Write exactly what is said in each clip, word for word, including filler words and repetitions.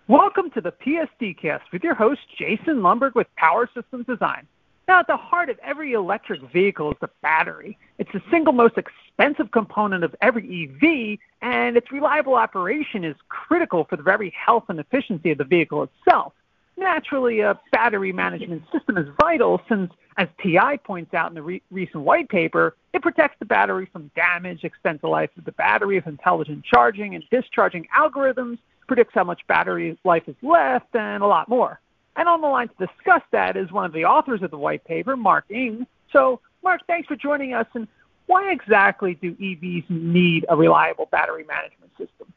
Welcome to the P S D Cast with your host, Jason Lundberg with Power Systems Design. Now, at the heart of every electric vehicle is the battery. It's the single most expensive component of every E V, and its reliable operation is critical for the very health and efficiency of the vehicle itself. Naturally, a battery management system is vital since, as T I points out in the re- recent white paper, it protects the battery from damage, extends the life of the battery with intelligent charging and discharging algorithms, predicts how much battery life is left, and a lot more. And on the line to discuss that is one of the authors of the white paper, Mark Ng. So, Mark, thanks for joining us. And why exactly do E Vs need a reliable battery management system?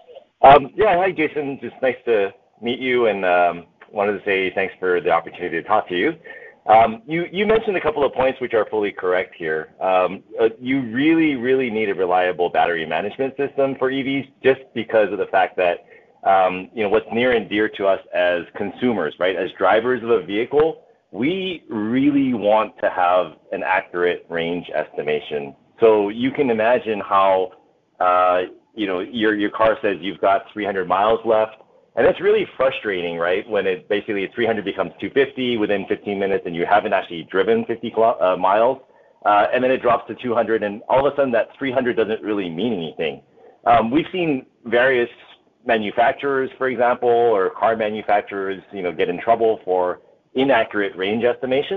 Um, yeah, hi, Jason. Just nice to meet you, and um, wanted to say thanks for the opportunity to talk to you. Um, you, you mentioned a couple of points which are fully correct here. Um, uh, you really, really need a reliable battery management system for E Vs just because of the fact that Um, you know, what's near and dear to us as consumers, right? As drivers of a vehicle, we really want to have an accurate range estimation. So you can imagine how, uh, you know, your, your car says you've got three hundred miles left. And it's really frustrating, right? When it basically three hundred becomes two fifty within fifteen minutes and you haven't actually driven fifty uh, miles. Uh, and then it drops to two hundred and all of a sudden that three hundred doesn't really mean anything. Um, we've seen various manufacturers, for example, or car manufacturers, you know, get in trouble for inaccurate range estimation,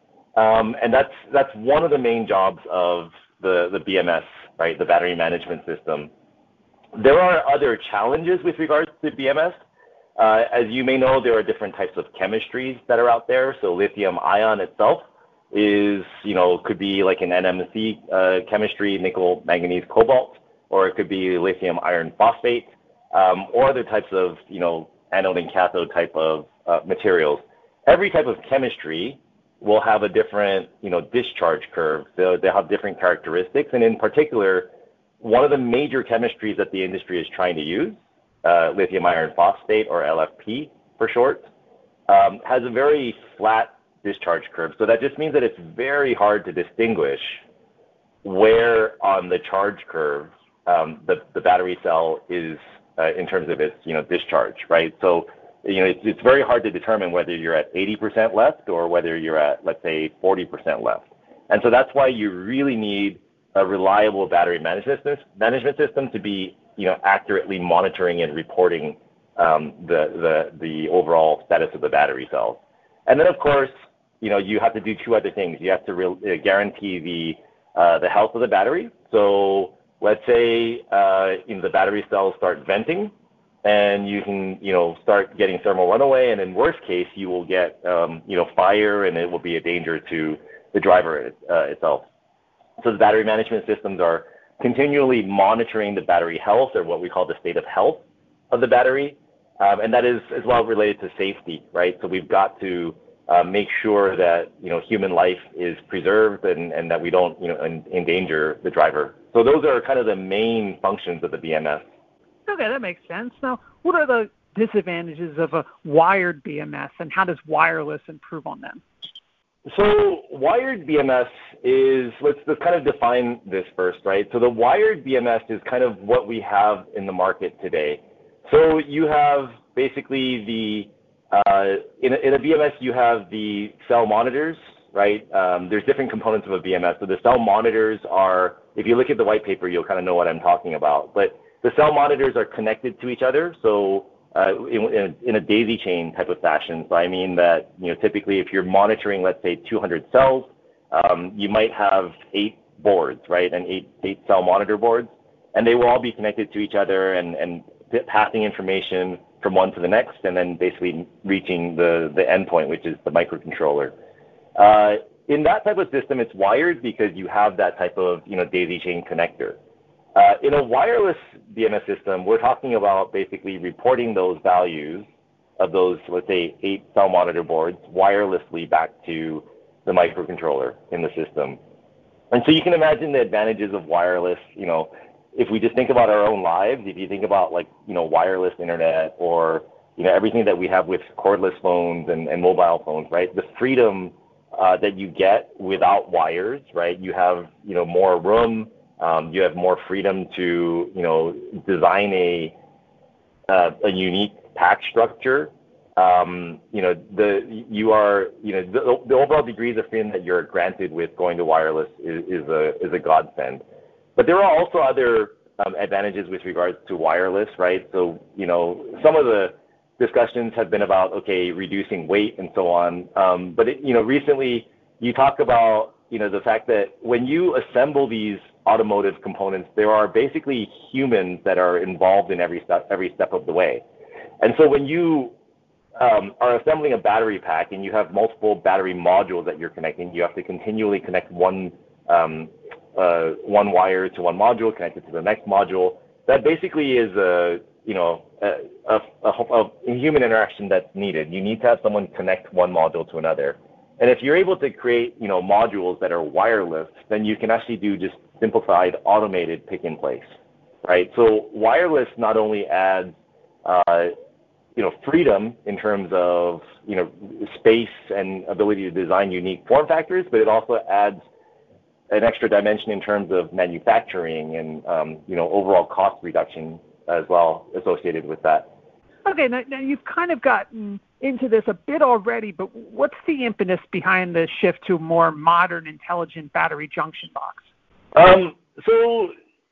um, and that's that's one of the main jobs of the the B M S, right, the battery management system. There are other challenges with regards to B M S. Uh, as you may know, there are different types of chemistries that are out there. So lithium ion itself is, you know, could be like an N M C uh, chemistry, nickel, manganese, cobalt, or it could be lithium iron phosphate. Um, or other types of, you know, anode and cathode type of uh, materials. Every type of chemistry will have a different, you know, discharge curve. So they have different characteristics. And in particular, one of the major chemistries that the industry is trying to use, uh, lithium iron phosphate, or L F P for short, um, has a very flat discharge curve. So that just means that it's very hard to distinguish where on the charge curve um, the, the battery cell is Uh, in terms of its, you know, discharge, right? So, you know, it's, it's very hard to determine whether you're at eighty percent left or whether you're at, let's say, forty percent left. And so that's why you really need a reliable battery management management system to be, you know, accurately monitoring and reporting um, the, the, the overall status of the battery cells. And then, of course, you know, you have to do two other things. You have to re- uh, guarantee the, uh, the health of the battery. So, let's say uh, you know, the battery cells start venting, and you can, you know, start getting thermal runaway, and in worst case, you will get, um, you know, fire, and it will be a danger to the driver uh, itself. So the battery management systems are continually monitoring the battery health, or what we call the state of health of the battery, um, and that is as well related to safety, right? So we've got to uh, make sure that, you know, human life is preserved and, and that we don't, you know, endanger the driver. So those are kind of the main functions of the B M S. Okay, that makes sense. Now, what are the disadvantages of a wired B M S, and how does wireless improve on them? So wired B M S is, let's, let's kind of define this first, right? So the wired B M S is kind of what we have in the market today. So you have basically the, uh, in, a, in a B M S, you have the cell monitors, right? Um, there's different components of a B M S. So the cell monitors are, if you look at the white paper, you'll kind of know what I'm talking about. But the cell monitors are connected to each other, so uh, in, in, in a daisy chain type of fashion. So I mean that, you know, typically if you're monitoring, let's say, two hundred cells, um, you might have eight boards, right, and eight, eight cell monitor boards, and they will all be connected to each other and, and passing information from one to the next, and then basically reaching the, the endpoint, which is the microcontroller. Uh, in that type of system, it's wired because you have that type of, you know, daisy chain connector. Uh, in a wireless B M S system, we're talking about basically reporting those values of those, let's say, eight cell monitor boards wirelessly back to the microcontroller in the system. And so you can imagine the advantages of wireless, you know, if we just think about our own lives, if you think about, like, you know, wireless internet or, you know, everything that we have with cordless phones and, and mobile phones, right? The freedom uh, that you get without wires, right? You have, you know, more room. Um, you have more freedom to, you know, design a uh, a unique pack structure, um, you know, the you are, you know, the, the overall degrees of freedom that you're granted with going to wireless is, is a is a godsend. But there are also other um, advantages with regards to wireless, right? So, you know, some of the discussions have been about, okay, reducing weight and so on. Um, but, it, you know, recently you talk about, you know, the fact that when you assemble these automotive components, there are basically humans that are involved in every step, every step of the way. And so when you um, are assembling a battery pack and you have multiple battery modules that you're connecting, you have to continually connect one um, uh, one wire to one module, connect it to the next module. That basically is a, you know, a, a, a, a human interaction that's needed. You need to have someone connect one module to another. And if you're able to create, you know, modules that are wireless, then you can actually do just simplified automated pick and place, right? So wireless not only adds, uh, you know, freedom in terms of, you know, space and ability to design unique form factors, but it also adds an extra dimension in terms of manufacturing and, um, you know, overall cost reduction as well associated with that. Okay, now, now you've kind of gotten into this a bit already, but what's the impetus behind the shift to a more modern, intelligent battery junction box? Um, so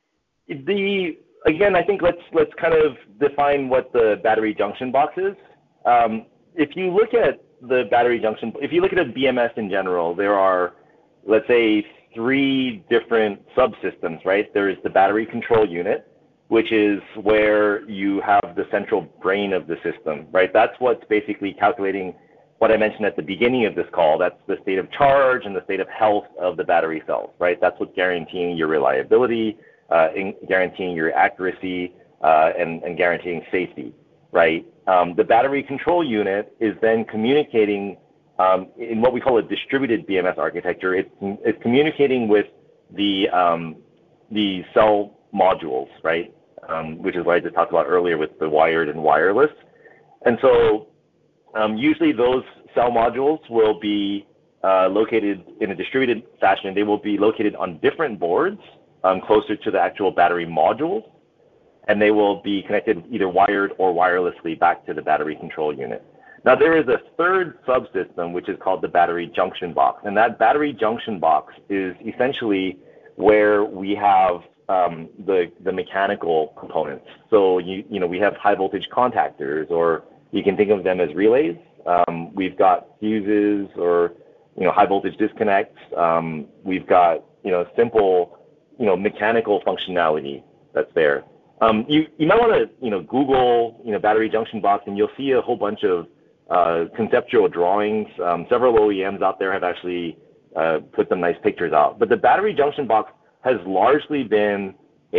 the again, I think let's let's kind of define what the battery junction box is. Um, if you look at the battery junction, if you look at a B M S in general, there are, let's say, three different subsystems, right? There is the battery control unit, which is where you have the central brain of the system, right? That's what's basically calculating what I mentioned at the beginning of this call. That's the state of charge and the state of health of the battery cells, right? That's what's guaranteeing your reliability, uh, in guaranteeing your accuracy, uh, and, and guaranteeing safety, right? Um, the battery control unit is then communicating um, in what we call a distributed B M S architecture. It's, it's communicating with the, um, the cell modules, right? Um, which is what I just talked about earlier with the wired and wireless. And so um, usually those cell modules will be uh, located in a distributed fashion. They will be located on different boards um, closer to the actual battery modules, and they will be connected either wired or wirelessly back to the battery control unit. Now there is a third subsystem, which is called the battery junction box. And that battery junction box is essentially where we have Um, the, the mechanical components. So, you, you know, we have high voltage contactors, or you can think of them as relays. Um, we've got fuses or, you know, high voltage disconnects. Um, we've got, you know, simple, you know, mechanical functionality that's there. Um, you, you might want to, you know, Google, you know, battery junction box, and you'll see a whole bunch of uh, conceptual drawings. Um, several O E Ms out there have actually uh, put some nice pictures out. But the battery junction box has largely been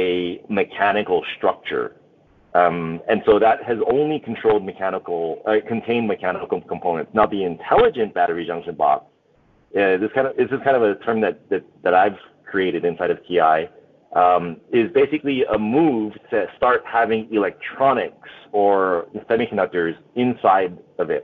a mechanical structure. Um, and so that has only controlled mechanical, uh, contained mechanical components. Now the intelligent battery junction box, uh, this kind of, this is kind of a term that, that, that I've created inside of T I, um, is basically a move to start having electronics or semiconductors inside of it.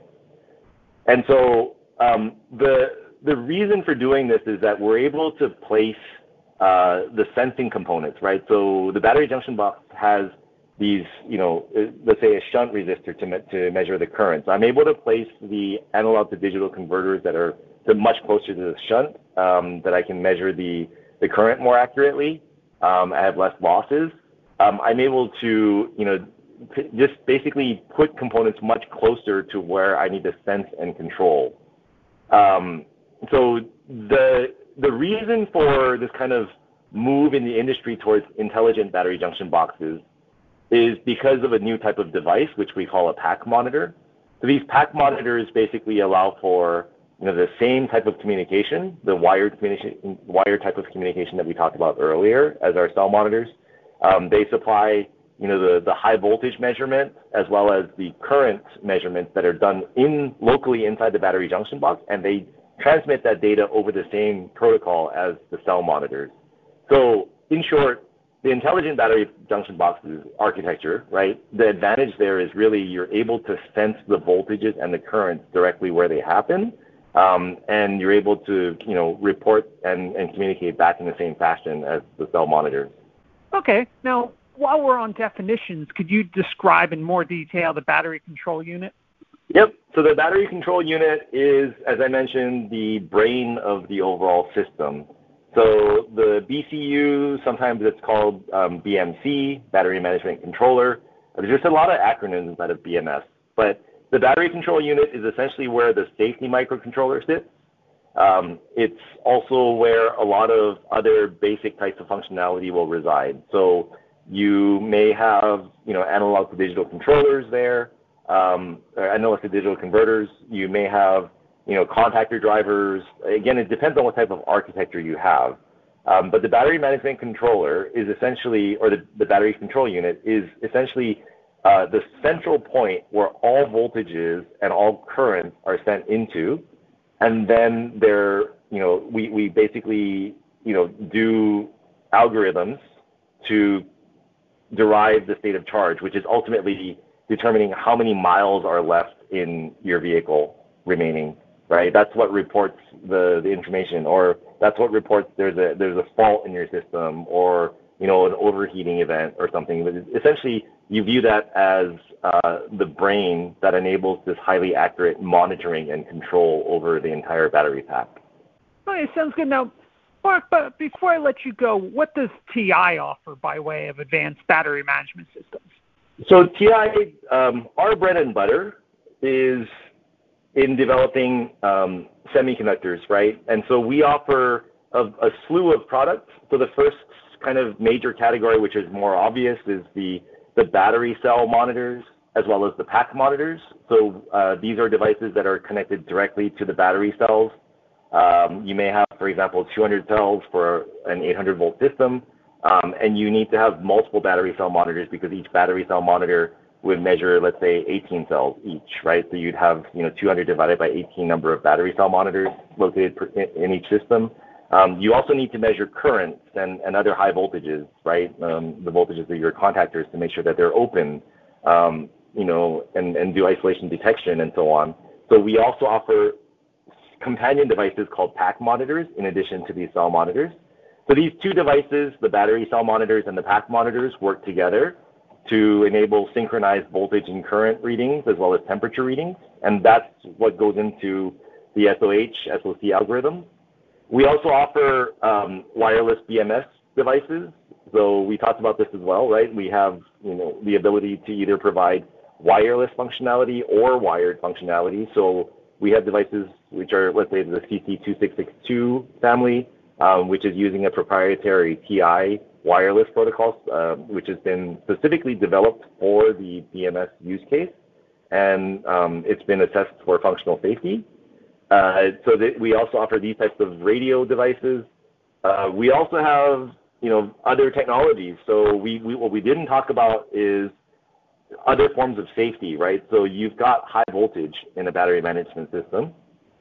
And so um, the, the reason for doing this is that we're able to place Uh, the sensing components, right? So the battery junction box has these, you know, let's say a shunt resistor to, me to measure the current. So I'm able to place the analog to digital converters that are much closer to the shunt, um, that I can measure the, the current more accurately. Um, I have less losses. Um, I'm able to, you know, just basically put components much closer to where I need to sense and control. Um, so the The reason for this kind of move in the industry towards intelligent battery junction boxes is because of a new type of device, which we call a pack monitor. So these pack monitors basically allow for, you know, the same type of communication, the wired communication, wired type of communication that we talked about earlier as our cell monitors. Um, they supply, you know, the, the high voltage measurement as well as the current measurements that are done in locally inside the battery junction box, and they transmit that data over the same protocol as the cell monitors. So in short, the intelligent battery junction boxes architecture, right? The advantage there is really you're able to sense the voltages and the currents directly where they happen, um, and you're able to, you know, report and, and communicate back in the same fashion as the cell monitors. Okay. Now, while we're on definitions, could you describe in more detail the battery control unit? Yep. So the battery control unit is, as I mentioned, the brain of the overall system. So the B C U, sometimes it's called um, B M C, Battery Management Controller. There's just a lot of acronyms inside of B M S. But the battery control unit is essentially where the safety microcontroller sits. Um, it's also where a lot of other basic types of functionality will reside. So you may have, you know, analog to digital controllers there, um, or analog to digital converters. You may have, you know, contactor drivers. Again, it depends on what type of architecture you have. Um, but the battery management controller is essentially, or the, the battery control unit is essentially uh, the central point where all voltages and all currents are sent into. And then there, you know, we, we basically, you know, do algorithms to derive the state of charge, which is ultimately determining how many miles are left in your vehicle remaining, right? That's what reports the, the information, or that's what reports there's a there's a fault in your system, or, you know, an overheating event or something. But essentially, you view that as uh, the brain that enables this highly accurate monitoring and control over the entire battery pack. Okay, sounds good. Now, Mark, but before I let you go, what does T I offer by way of advanced battery management systems? So T I, um, our bread and butter is in developing um, semiconductors, right? And so we offer a, a slew of products. So the first kind of major category, which is more obvious, is the, the battery cell monitors as well as the pack monitors. So uh, these are devices that are connected directly to the battery cells. Um, you may have, for example, two hundred cells for an eight hundred volt system, um, and you need to have multiple battery cell monitors because each battery cell monitor would measure, let's say, eighteen cells each, right? So you'd have, you know, two hundred divided by eighteen number of battery cell monitors located per, in each system. Um, you also need to measure currents and, and other high voltages, right? Um, the voltages of your contactors to make sure that they're open, um, you know, and, and do isolation detection and so on. So we also offer companion devices called pack monitors in addition to these cell monitors. So these two devices, the battery cell monitors and the pack monitors, work together to enable synchronized voltage and current readings as well as temperature readings. And that's what goes into the S O H, S O C algorithm. We also offer um, wireless B M S devices. So we talked about this as well, right? We have, you know, the ability to either provide wireless functionality or wired functionality. So we have devices which are, let's say, the C C two six six two family, um, which is using a proprietary T I wireless protocol, uh, which has been specifically developed for the B M S use case, and um, it's been assessed for functional safety. Uh, so that we also offer these types of radio devices. Uh, we also have, you know, other technologies. So we, we what we didn't talk about is other forms of safety, right? So you've got high voltage in a battery management system,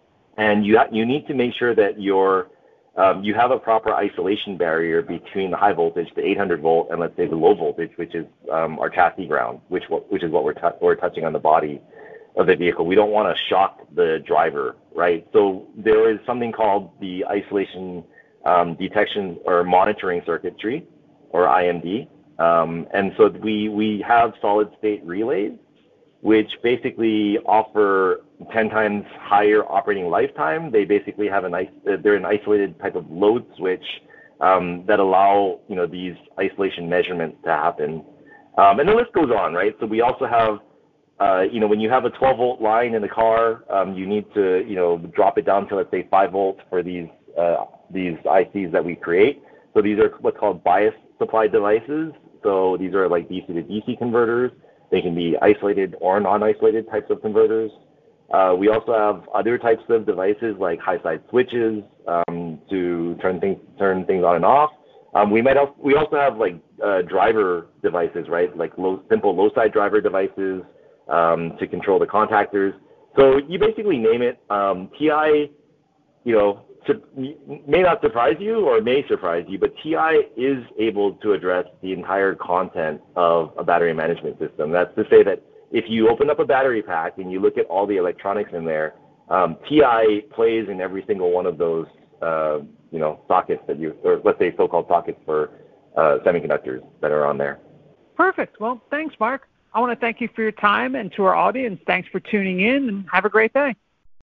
and you ha- you need to make sure that you're um, you have a proper isolation barrier between the high voltage, the eight hundred volt, and let's say the low voltage, which is um, our chassis ground, which which is what we're t- we're touching on the body of the vehicle. We don't want to shock the driver, right? So there is something called the isolation um, detection or monitoring circuitry, or I M D. Um, and so we, we have solid state relays, which basically offer ten times higher operating lifetime. They basically have an, they're an isolated type of load switch um, that allow, you know, these isolation measurements to happen. Um, and the list goes on, right? So we also have, uh, you know, when you have a twelve volt line in the car, um, you need to, you know, drop it down to, let's say, five volts for these, uh, these I Cs that we create. So these are what's called bias supply devices. So these are like D C to D C converters. They can be isolated or non-isolated types of converters. Uh, we also have other types of devices like high side switches um, to turn things turn things on and off. Um, we might also, we also have like uh, driver devices, right? Like low, simple low side driver devices um, to control the contactors. So you basically name it. Um, T I, you know, to, may not surprise you or may surprise you, but T I is able to address the entire content of a battery management system. That's to say that if you open up a battery pack and you look at all the electronics in there, um, T I plays in every single one of those, uh, you know, sockets that you, or let's say so-called sockets for uh, semiconductors that are on there. Perfect. Well, thanks, Mark. I want to thank you for your time, and to our audience, thanks for tuning in, and have a great day.